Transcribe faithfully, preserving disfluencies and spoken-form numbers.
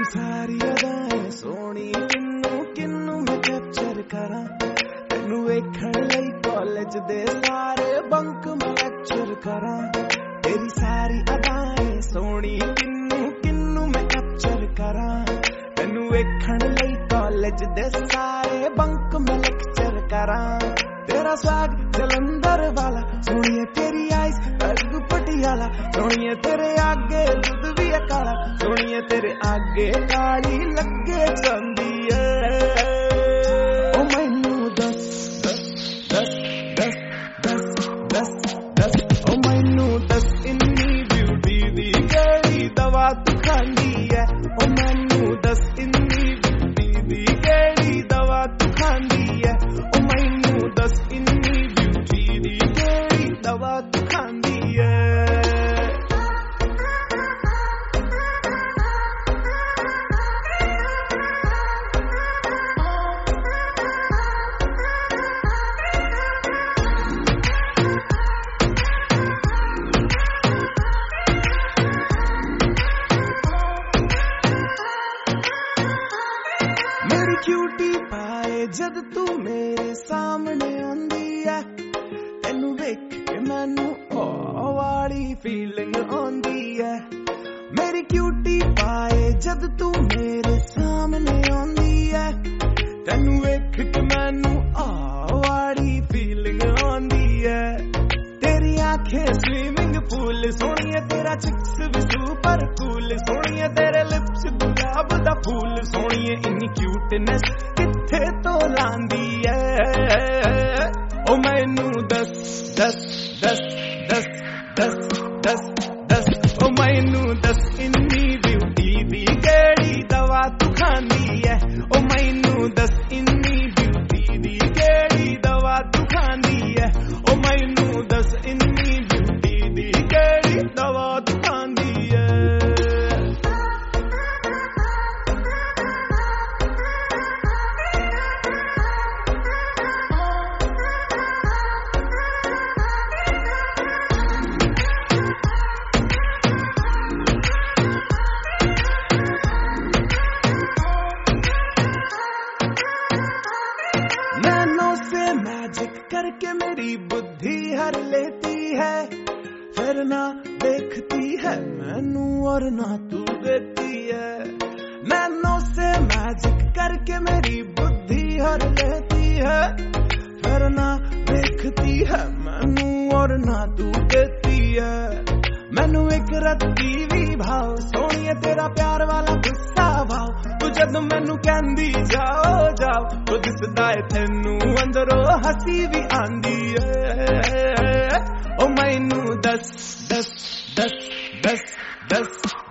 तेरी सारी अदाएं सोहनी किन्नू किन्नू मैं कैप्चर करा तैनू वेखण लई कॉलेज दे सारे बंक मैं लेक्चर करा तेरी सारी अदाएं सोहनी किन्नू किन्नू मैं कैप्चर करा तैनू वेखण लई कॉलेज दे सारे बंक मैं लेक्चर करा तेरा स्वाग जलंधर वाला सोहणिए तेरी आइस रग पटियाला सोहणिए तेरे आगे दुध भी है काला सोहणिए तेरे आगे काली लगे चांदी है ओ मैनू दस दस दस दस दस दस दस ओ मैनू दस इन्नी ब्यूटी दी केड़ी दवा तू खांदी है ओ मैनू दस इन्नी ब्यूटी दी केड़ी दवा तू खांदी है ओ मैनू दस इन्नी ब्यूटी दी केड़ी दवा तू खांदी है मेरी क्यूटी पाए जद तू मेरे सामने आंदी है तेनू वेख के मैनू ओ वाली फीलिंग आंदी है मेरी क्यूटी पाए जद तू मेरे सामने आंदी है तेनू वेख के मैनू ओ वाली फीलिंग आंदी है तेरी आंखें स्विमिंग पूल सोहणिए तेरा चिक्स भी सुपर कूल सोहणिए तेरे लिप्स गुलाब दा फूल सोहणिए इन्नी क्यूटनेस किथे तो लांदी है ओ मैनू दस दस दस दस दस दस दस ओ मैनू दस इन्नी ब्यूटी दी केड़ी दवा तू खांदी है ओ मैनू दस इन्नी ब्यूटी दी केड़ी दवा तू खांदी है ओ मैनू दस इन्नी ब्यूटी दी केड़ी दवा तू खांदी है नैनों से मैजिक करके मेरी बुद्धि हर लेती है फिर ना देखती है मैनू और ना तू देती है नैनों से मैजिक करके मेरी बुद्धि हर लेती है फिर ना देखती है मैनू और ना तू देती है मैनू एक रत्ती भी भाव सोहणिए तेरा प्यार वाला गुस्सा भाव तू जद मैनू कहंदी जाओ जाओ तो दिसदा है तैनू अंदरों हसी भी आंदी है ओ मैनू दस दस दस दस दस